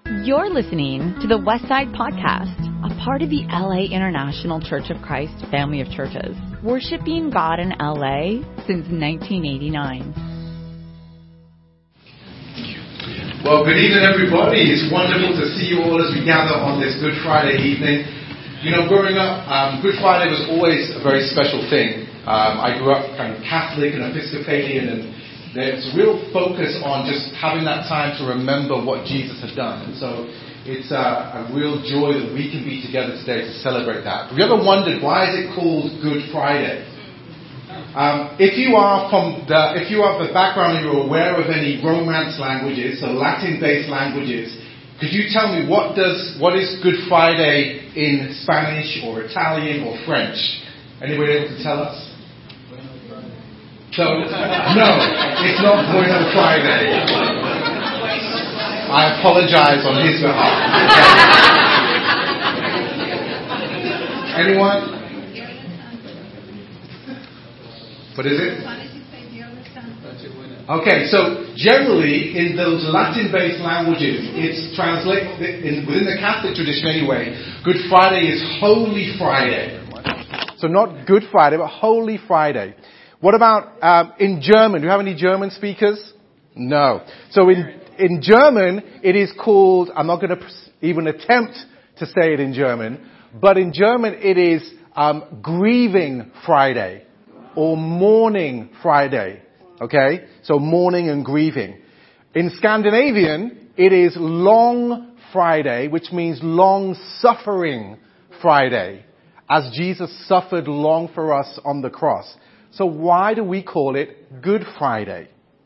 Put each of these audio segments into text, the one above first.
You're listening to the Westside Podcast, a part of the LA International Church of Christ family of churches, worshiping God in LA since 1989. Well, good evening, everybody. It's wonderful to see you all as we gather on this Good Friday evening. You know, growing up, Good Friday was always a very special thing. I grew up kind of Catholic and Episcopalian, and there's real focus on just having that time to remember what Jesus had done. And so it's a real joy that we can be together today to celebrate that. Have you ever wondered why is it called Good Friday? If you are of the background and you're aware of any Romance languages, so Latin-based languages, could you tell me what is Good Friday in Spanish or Italian or French? Anybody able to tell us? So, no, it's not Bueno Friday. I apologize on his behalf. Anyone? What is it? Okay, so generally in those Latin-based languages, it's translated, within the Catholic tradition anyway, Good Friday is Holy Friday. So not Good Friday, but Holy Friday. What about in German? Do you have any German speakers? No. So in German, it is called, I'm not going to even attempt to say it in German, but in German it is Grieving Friday or Mourning Friday. Okay? So mourning and grieving. In Scandinavian, it is Long Friday, which means long suffering Friday, as Jesus suffered long for us on the cross. So why do we call it Good Friday?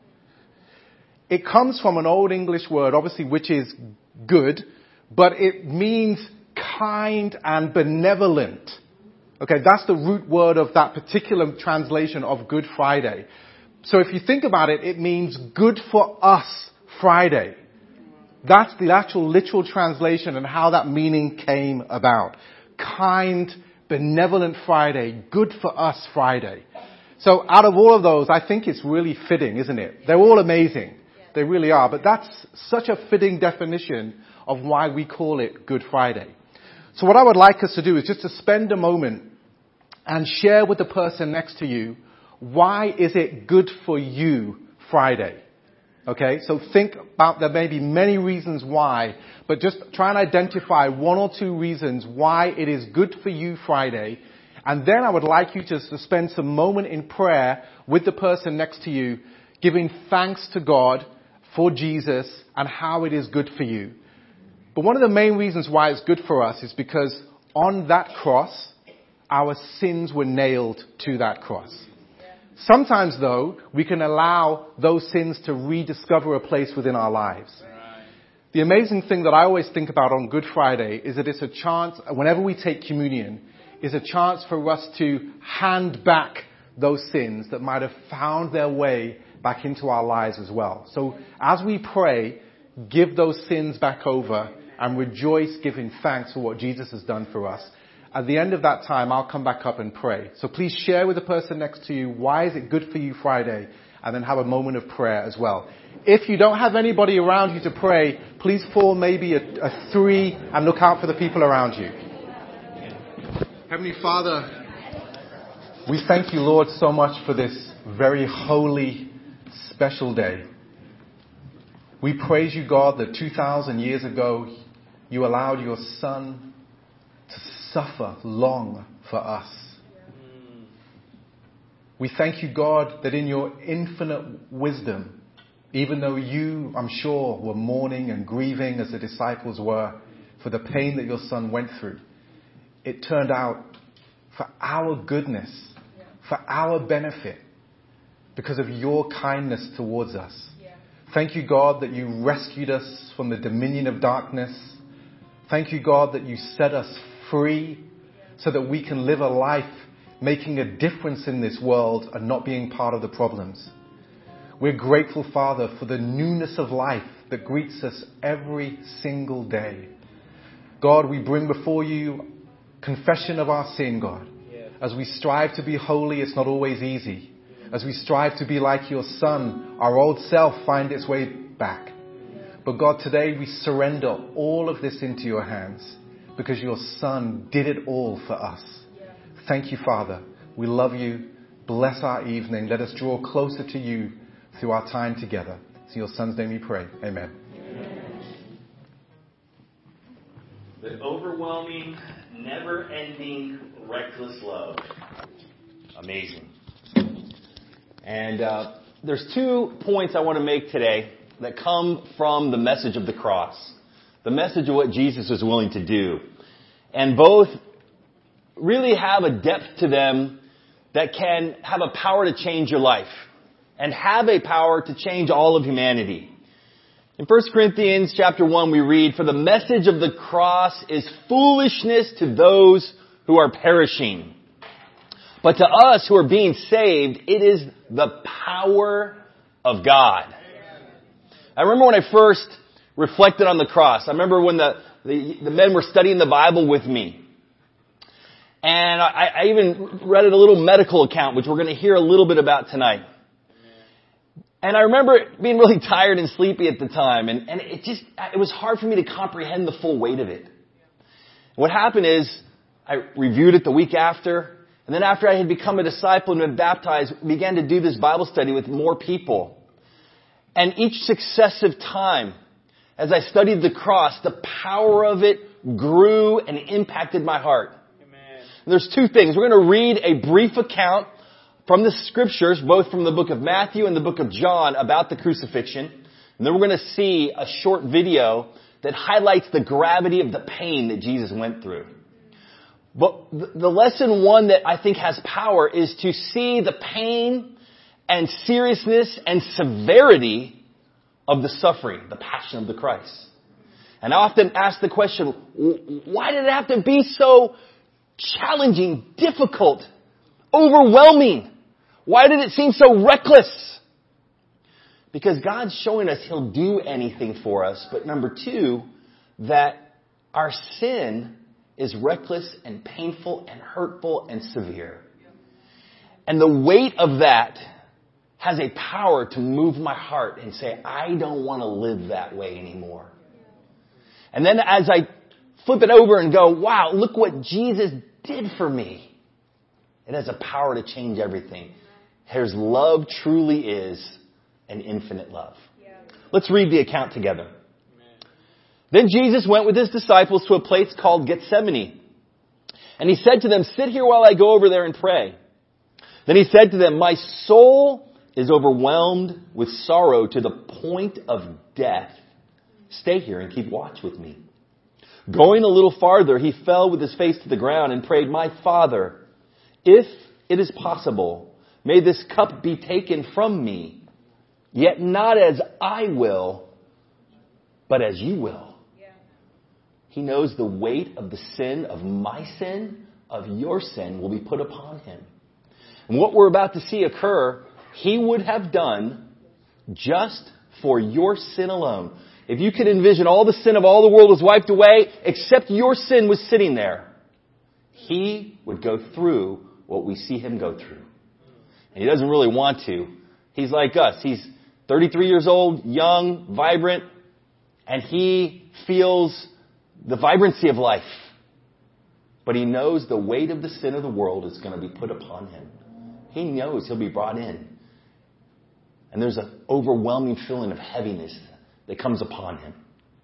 It comes from an Old English word, obviously, which is good, but it means kind and benevolent. Okay, that's the root word of that particular translation of Good Friday. So if you think about it, it means good for us Friday. That's the actual literal translation and how that meaning came about. Kind, benevolent Friday, good for us Friday. So out of all of those, I think it's really fitting, isn't it? They're all amazing. They really are. But that's such a fitting definition of why we call it Good Friday. So what I would like us to do is just to spend a moment and share with the person next to you, why is it good for you Friday? Okay, so think about, there may be many reasons why, but just try and identify one or two reasons why it is good for you Friday. And then I would like you to spend some moment in prayer with the person next to you, giving thanks to God for Jesus and how it is good for you. But one of the main reasons why it's good for us is because on that cross, our sins were nailed to that cross. Sometimes, though, we can allow those sins to rediscover a place within our lives. The amazing thing that I always think about on Good Friday is that it's a chance, whenever we take communion, is a chance for us to hand back those sins that might have found their way back into our lives as well. So as we pray, give those sins back over and rejoice giving thanks for what Jesus has done for us. At the end of that time, I'll come back up and pray. So please share with the person next to you, why is it good for you Friday? And then have a moment of prayer as well. If you don't have anybody around you to pray, please form maybe a three and look out for the people around you. Heavenly Father, we thank you, Lord, so much for this very holy, special day. We praise you, God, that 2,000 years ago, you allowed your Son to suffer long for us. We thank you, God, that in your infinite wisdom, even though you, I'm sure, were mourning and grieving as the disciples were for the pain that your Son went through, it turned out for our goodness, for our benefit, because of your kindness towards us. Thank you, God, that you rescued us from the dominion of darkness. Thank you, God, that you set us free so that we can live a life making a difference in this world and not being part of the problems. We're grateful, Father, for the newness of life that greets us every single day. God, we bring before you confession of our sin, God. As we strive to be holy, it's not always easy. As we strive to be like your Son, our old self finds its way back. But God, today we surrender all of this into your hands because your Son did it all for us. Thank you, Father. We love you. Bless our evening. Let us draw closer to you through our time together. In your Son's name we pray. Amen. The overwhelming, never-ending, reckless love. Amazing. And there's 2 points I want to make today that come from the message of the cross. The message of what Jesus was willing to do. And both really have a depth to them that can have a power to change your life. And have a power to change all of humanity. In 1 Corinthians chapter 1 we read, "For the message of the cross is foolishness to those who are perishing. But to us who are being saved, it is the power of God." I remember when I first reflected on the cross. I remember when the men were studying the Bible with me. And I even read a little medical account, which we're going to hear a little bit about tonight. And I remember being really tired and sleepy at the time. And it was hard for me to comprehend the full weight of it. What happened is, I reviewed it the week after. And then after I had become a disciple and been baptized, began to do this Bible study with more people. And each successive time, as I studied the cross, the power of it grew and impacted my heart. Amen. There's 2 things. We're going to read a brief account from the scriptures, both from the book of Matthew and the book of John, about the crucifixion. And then we're going to see a short video that highlights the gravity of the pain that Jesus went through. But the lesson 1 that I think has power is to see the pain and seriousness and severity of the suffering, the passion of the Christ. And I often ask the question, why did it have to be so challenging, difficult, overwhelming? Why did it seem so reckless? Because God's showing us He'll do anything for us. But number 2, that our sin is reckless and painful and hurtful and severe. And the weight of that has a power to move my heart and say, I don't want to live that way anymore. And then as I flip it over and go, wow, look what Jesus did for me. It has a power to change everything. His love truly is an infinite love. Let's read the account together. Then Jesus went with His disciples to a place called Gethsemane. And He said to them, "Sit here while I go over there and pray." Then He said to them, "My soul is overwhelmed with sorrow to the point of death. Stay here and keep watch with me." Going a little farther, He fell with His face to the ground and prayed, "My Father, if it is possible, may this cup be taken from me. Yet not as I will, but as you will." He knows the weight of the sin, of my sin, of your sin, will be put upon Him. And what we're about to see occur, He would have done just for your sin alone. If you could envision all the sin of all the world was wiped away, except your sin was sitting there, He would go through what we see Him go through. And He doesn't really want to. He's like us. He's 33 years old, young, vibrant, and He feels the vibrancy of life. But He knows the weight of the sin of the world is going to be put upon Him. He knows He'll be brought in. And there's an overwhelming feeling of heaviness that comes upon Him.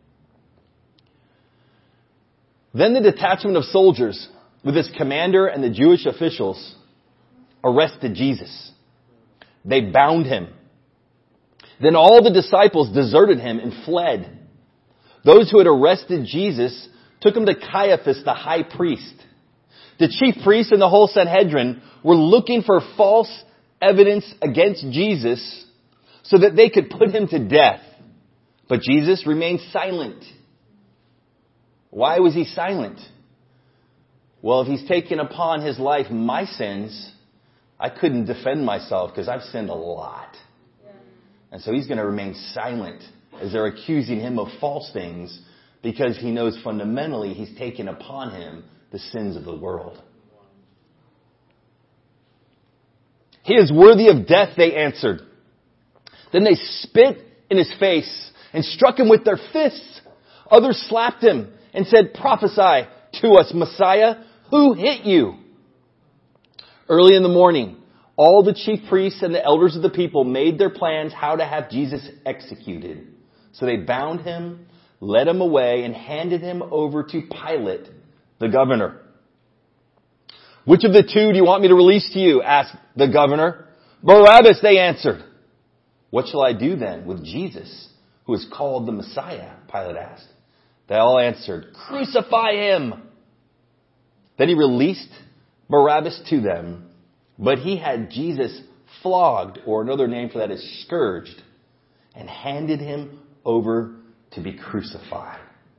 Then the detachment of soldiers, with its commander and the Jewish officials, arrested Jesus. They bound Him. Then all the disciples deserted Him and fled. Those who had arrested Jesus took Him to Caiaphas, the high priest. The chief priests and the whole Sanhedrin were looking for false evidence against Jesus so that they could put Him to death. But Jesus remained silent. Why was He silent? Well, if He's taken upon His life my sins, I couldn't defend myself because I've sinned a lot. And so He's going to remain silent as they're accusing Him of false things because He knows fundamentally He's taken upon Him the sins of the world. "He is worthy of death," they answered. Then they spit in His face and struck him with their fists. Others slapped him and said, "Prophesy to us, Messiah, who hit you?" Early in the morning, all the chief priests and the elders of the people made their plans how to have Jesus executed. So they bound him, led him away, and handed him over to Pilate, the governor. "Which of the two do you want me to release to you?" asked the governor. "Barabbas," they answered. "What shall I do then with Jesus, who is called the Messiah?" Pilate asked. They all answered, "Crucify him." Then he released Barabbas to them, but he had Jesus flogged, or another name for that is scourged, and handed him over to be crucified.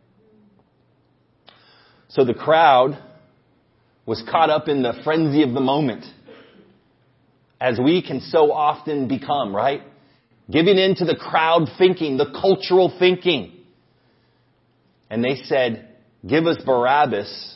So the crowd was caught up in the frenzy of the moment, as we can so often become, right? Giving in to the crowd thinking, the cultural thinking. And they said, "Give us Barabbas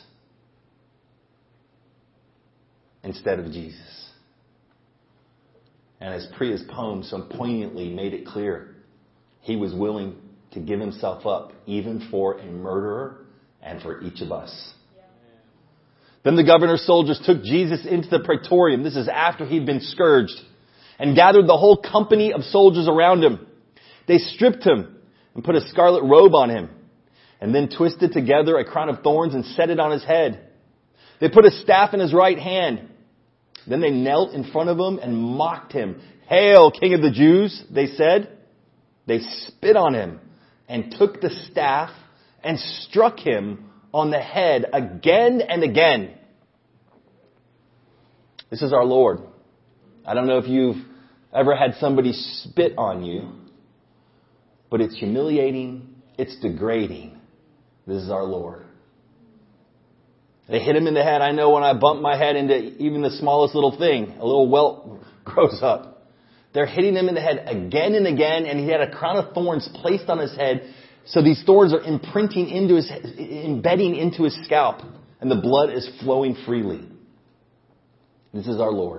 instead of Jesus." And as Priya's poem so poignantly made it clear, he was willing to give himself up even for a murderer and for each of us. Then the governor's soldiers took Jesus into the praetorium. This is after he'd been scourged, and gathered the whole company of soldiers around him. They stripped him and put a scarlet robe on him, and then twisted together a crown of thorns and set it on his head. They put a staff in his right hand. Then they knelt in front of him and mocked him. "Hail, King of the Jews," they said. They spit on him and took the staff and struck him on the head again and again. This is our Lord. I don't know if you've ever had somebody spit on you, but it's humiliating, it's degrading. This is our Lord. They hit him in the head. I know when I bump my head into even the smallest little thing, a little welt grows up. They're hitting him in the head again and again, and he had a crown of thorns placed on his head. So these thorns are embedding into his scalp, and the blood is flowing freely. This is our Lord.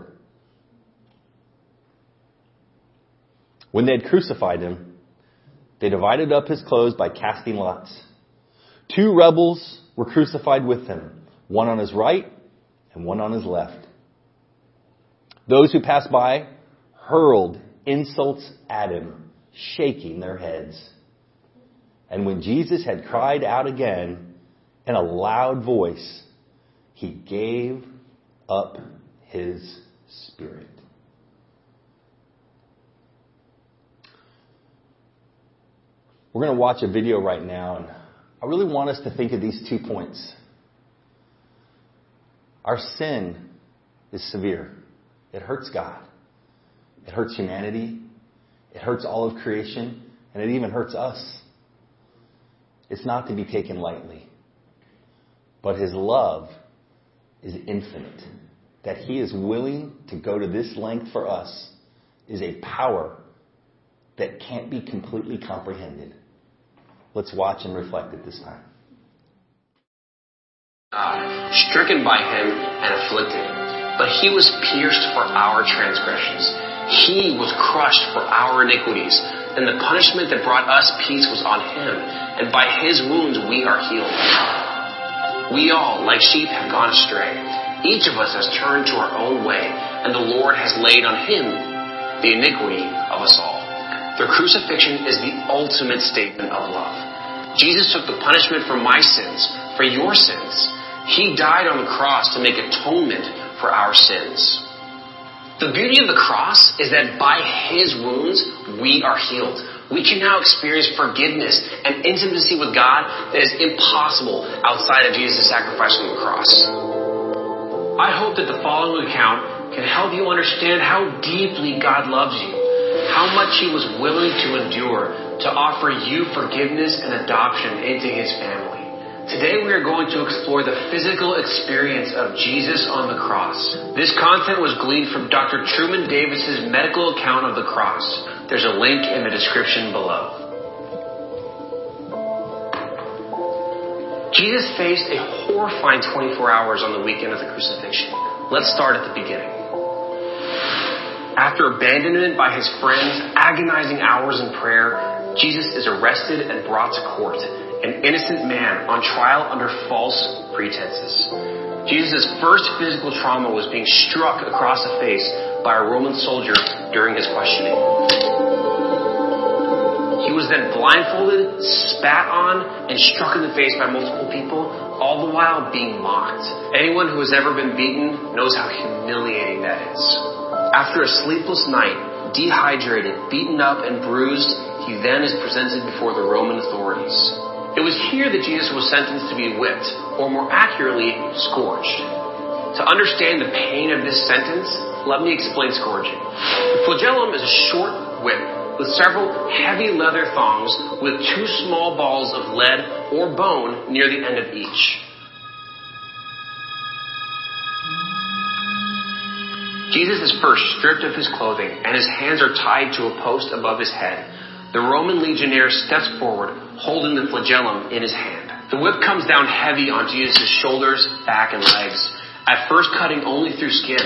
When they had crucified him, they divided up his clothes by casting lots. 2 rebels were crucified with him, one on his right and one on his left. Those who passed by hurled insults at him, shaking their heads. And when Jesus had cried out again in a loud voice, he gave up his spirit. We're going to watch a video right now, and I really want us to think of these 2 points. Our sin is severe. It hurts God. It hurts humanity. It hurts all of creation, and it even hurts us. It's not to be taken lightly. But his love is infinite. That he is willing to go to this length for us is a power that can't be completely comprehended. Let's watch and reflect at this time. Stricken by him and afflicted, but he was pierced for our transgressions. He was crushed for our iniquities, and the punishment that brought us peace was on him, and by his wounds we are healed. We all, like sheep, have gone astray. Each of us has turned to our own way, and the Lord has laid on him the iniquity of us all. The crucifixion is the ultimate statement of love. Jesus took the punishment for my sins, for your sins. He died on the cross to make atonement for our sins. The beauty of the cross is that by his wounds, we are healed. We can now experience forgiveness and intimacy with God that is impossible outside of Jesus' sacrifice on the cross. I hope that the following account can help you understand how deeply God loves you, how much he was willing to endure to offer you forgiveness and adoption into his family. Today we are going to explore the physical experience of Jesus on the cross. This content was gleaned from Dr. Truman Davis's medical account of the cross. There's a link in the description below. Jesus faced a horrifying 24 hours on the weekend of the crucifixion. Let's start at the beginning. After abandonment by his friends, agonizing hours in prayer, Jesus is arrested and brought to court, an innocent man on trial under false pretenses. Jesus' first physical trauma was being struck across the face by a Roman soldier during his questioning. He was then blindfolded, spat on, and struck in the face by multiple people, all the while being mocked. Anyone who has ever been beaten knows how humiliating that is. After a sleepless night, dehydrated, beaten up, and bruised, he then is presented before the Roman authorities. It was here that Jesus was sentenced to be whipped, or more accurately, scourged. To understand the pain of this sentence, let me explain scourging. The flagellum is a short whip with several heavy leather thongs with 2 small balls of lead or bone near the end of each. Jesus is first stripped of his clothing, and his hands are tied to a post above his head. The Roman legionnaire steps forward, holding the flagellum in his hand. The whip comes down heavy on Jesus' shoulders, back, and legs, at first cutting only through skin.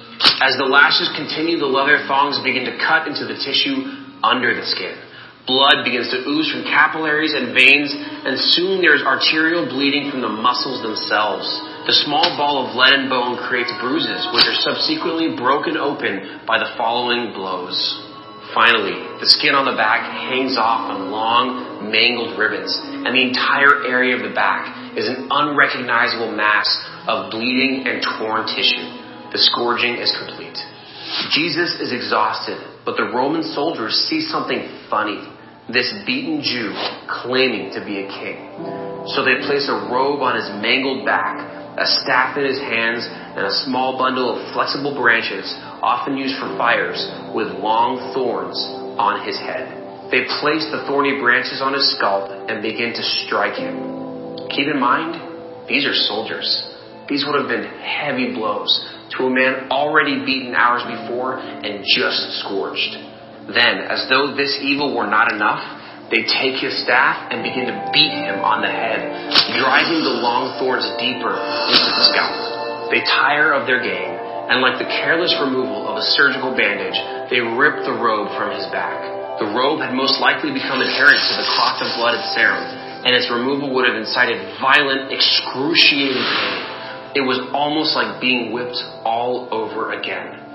As the lashes continue, the leather thongs begin to cut into the tissue under the skin. Blood begins to ooze from capillaries and veins, and soon there is arterial bleeding from the muscles themselves. The small ball of lead and bone creates bruises, which are subsequently broken open by the following blows. Finally, the skin on the back hangs off on long, mangled ribbons, and the entire area of the back is an unrecognizable mass of bleeding and torn tissue. The scourging is complete. Jesus is exhausted, but the Roman soldiers see something funny. This beaten Jew claiming to be a king. So they place a robe on his mangled back, a staff in his hands, and a small bundle of flexible branches, often used for fires, with long thorns on his head. They place the thorny branches on his scalp and begin to strike him. Keep in mind, these are soldiers. These would have been heavy blows to a man already beaten hours before and just scourged. Then, as though this evil were not enough, they take his staff and begin to beat him on the head, driving the long thorns deeper into the scalp. They tire of their game, and like the careless removal of a surgical bandage, they rip the robe from his back. The robe had most likely become adherent to the clot of blood it serum, and its removal would have incited violent, excruciating pain. It was almost like being whipped all over again.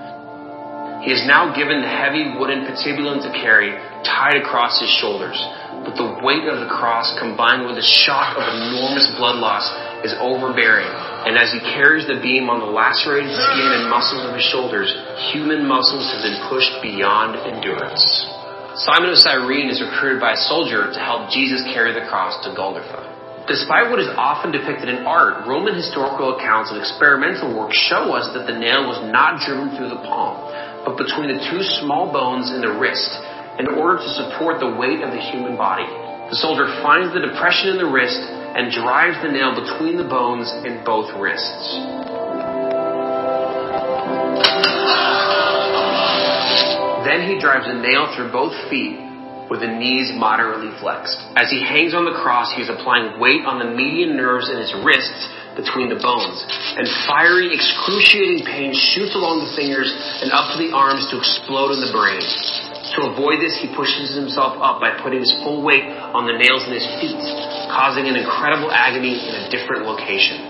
He is now given the heavy wooden patibulum to carry, tied across his shoulders. But the weight of the cross, combined with the shock of enormous blood loss, is overbearing. And as he carries the beam on the lacerated skin and muscles of his shoulders, human muscles have been pushed beyond endurance. Simon of Cyrene is recruited by a soldier to help Jesus carry the cross to Golgotha. Despite what is often depicted in art, Roman historical accounts of experimental work show us that the nail was not driven through the palm, but between the 2 small bones in the wrist, in order to support the weight of the human body. The soldier finds the depression in the wrist and drives the nail between the bones in both wrists. Then he drives a nail through both feet, with the knees moderately flexed. As he hangs on the cross, he is applying weight on the median nerves in his wrists between the bones, and fiery, excruciating pain shoots along the fingers and up to the arms to explode in the brain. To avoid this, he pushes himself up by putting his full weight on the nails in his feet, causing an incredible agony in a different location.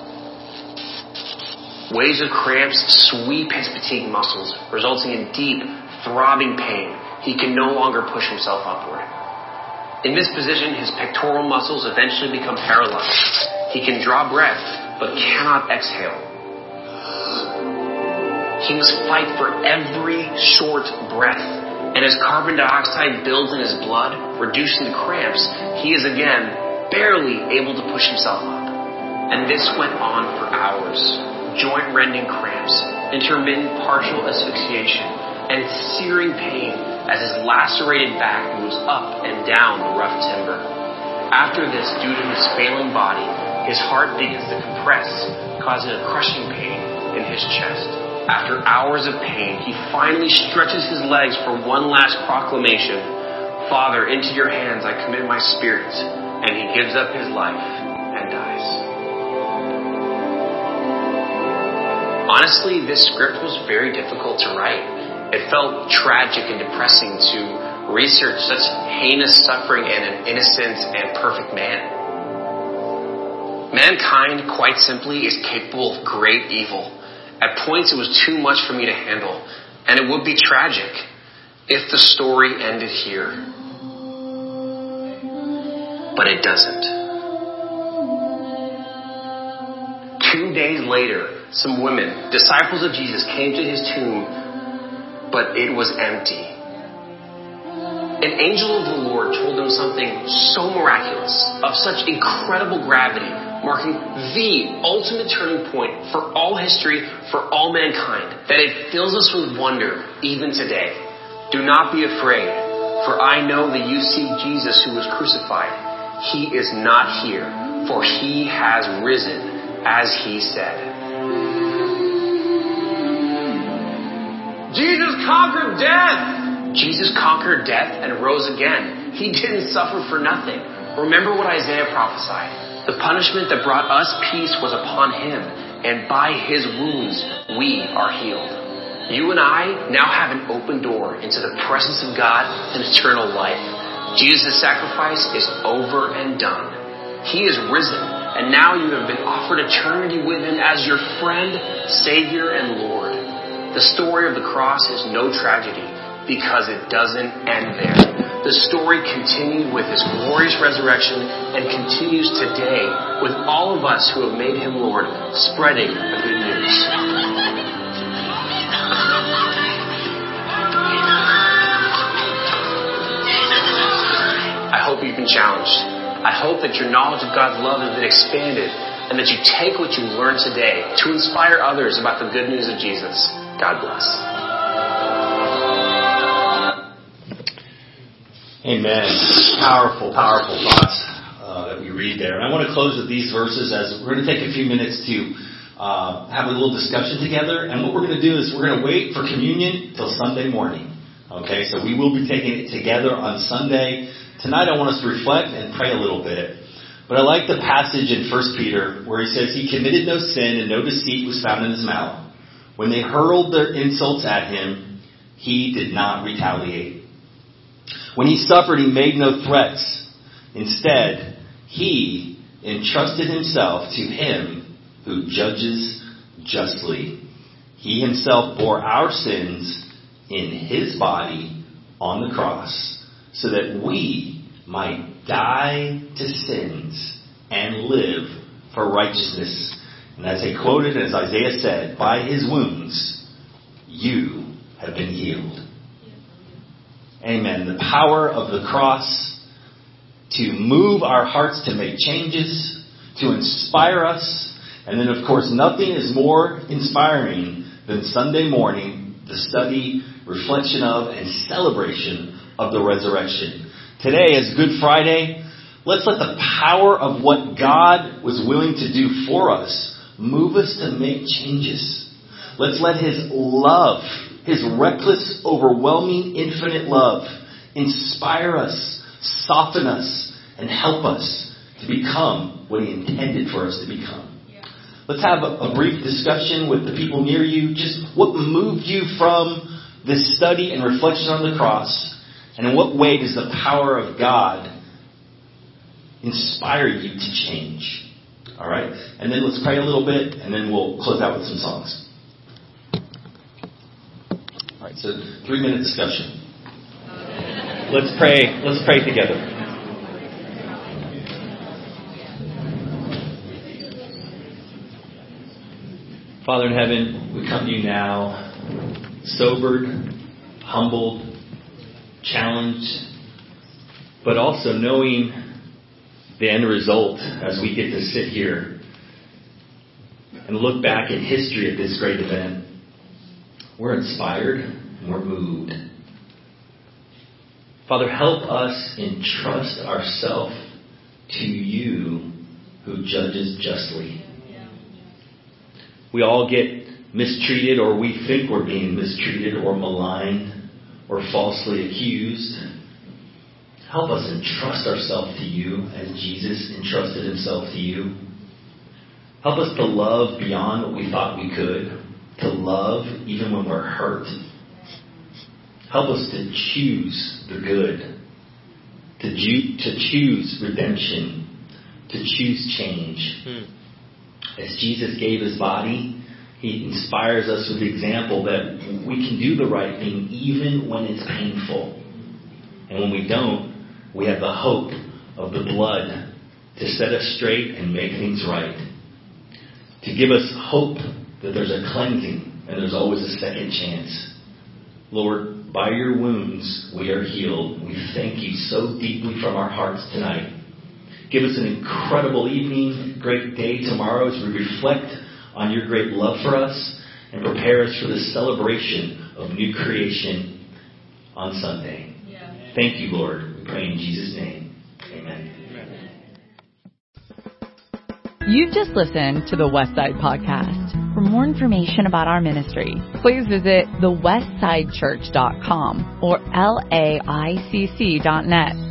Waves of cramps sweep his fatigue muscles, resulting in deep, throbbing pain. He can no longer push himself upward. In this position, his pectoral muscles eventually become paralyzed. He can draw breath, but cannot exhale. He must fight for every short breath. And as carbon dioxide builds in his blood, reducing the cramps, he is again barely able to push himself up. And this went on for hours. Joint-rending cramps, intermittent partial asphyxiation, and searing pain as his lacerated back moves up and down the rough timber. After this, due to his failing body, his heart begins to compress, causing a crushing pain in his chest. After hours of pain, he finally stretches his legs for one last proclamation. Father, into your hands I commit my spirit. And he gives up his life and dies. Honestly, this script was very difficult to write. It felt tragic and depressing to research such heinous suffering in an innocent and perfect man? Mankind, quite simply, is capable of great evil. At points, it was too much for me to handle, and it would be tragic if the story ended here. But it doesn't. 2 days later, some women, disciples of Jesus, came to his tomb, but it was empty. An angel of the Lord told them something so miraculous, of such incredible gravity, marking the ultimate turning point for all history, for all mankind, that it fills us with wonder even today. Do not be afraid, for I know that you see Jesus who was crucified. He is not here, for he has risen, as he said. Jesus conquered death! Jesus conquered death and rose again. He didn't suffer for nothing. Remember what Isaiah prophesied. The punishment that brought us peace was upon him, and by his wounds we are healed. You and I now have an open door into the presence of God and eternal life. Jesus' sacrifice is over and done. He is risen, and now you have been offered eternity with him as your friend, Savior, and Lord. The story of the cross is no tragedy, because it doesn't end there. The story continued with his glorious resurrection and continues today with all of us who have made him Lord, spreading the good news. I hope you've been challenged. I hope that your knowledge of God's love has been expanded and that you take what you learned today to inspire others about the good news of Jesus. God bless. Amen. Powerful, powerful thoughts that we read there. And I want to close with these verses as we're going to take a few minutes to have a little discussion together. And what we're going to do is we're going to wait for communion till Sunday morning. Okay, so we will be taking it together on Sunday. Tonight I want us to reflect and pray a little bit. But I like the passage in 1 Peter where he says, he committed no sin and no deceit was found in his mouth. When they hurled their insults at him, he did not retaliate. When he suffered, he made no threats. Instead, he entrusted himself to him who judges justly. He himself bore our sins in his body on the cross, so that we might die to sins and live for righteousness. And as he quoted, as Isaiah said, by his wounds, you have been healed. Amen. The power of the cross to move our hearts, to make changes, to inspire us. And then, of course, nothing is more inspiring than Sunday morning, the study, reflection of, and celebration of the resurrection. Today, as Good Friday, let's let the power of what God was willing to do for us move us to make changes. Let's let his love, his reckless, overwhelming, infinite love, inspire us, soften us, and help us to become what he intended for us to become. Let's have a brief discussion with the people near you. Just what moved you from this study and reflection on the cross, and in what way does the power of God inspire you to change? All right? And then let's pray a little bit, and then we'll close out with some songs. All right, so 3-minute discussion. Let's pray. Let's pray together. Father in heaven, we come to you now, sobered, humbled, challenged, but also knowing the end result as we get to sit here and look back at history at this great event. We're inspired and we're moved. Father, help us entrust ourselves to you who judges justly. We all get mistreated, or we think we're being mistreated or maligned or falsely accused. Help us entrust ourselves to you as Jesus entrusted himself to you. Help us to love beyond what we thought we could, to love even when we're hurt. Help us to choose the good, to choose redemption, to choose change. As Jesus gave his body, he inspires us with the example that we can do the right thing even when it's painful. And when we don't, we have the hope of the blood to set us straight and make things right. To give us hope that there's a cleansing and there's always a second chance. Lord, by your wounds we are healed. We thank you so deeply from our hearts tonight. Give us an incredible evening, great day tomorrow as we reflect on your great love for us and prepare us for the celebration of new creation on Sunday. Yeah. Thank you, Lord. We pray in Jesus' name. Amen. You've just listened to the Westside Podcast. For more information about our ministry, please visit thewestsidechurch.com or laicc.net.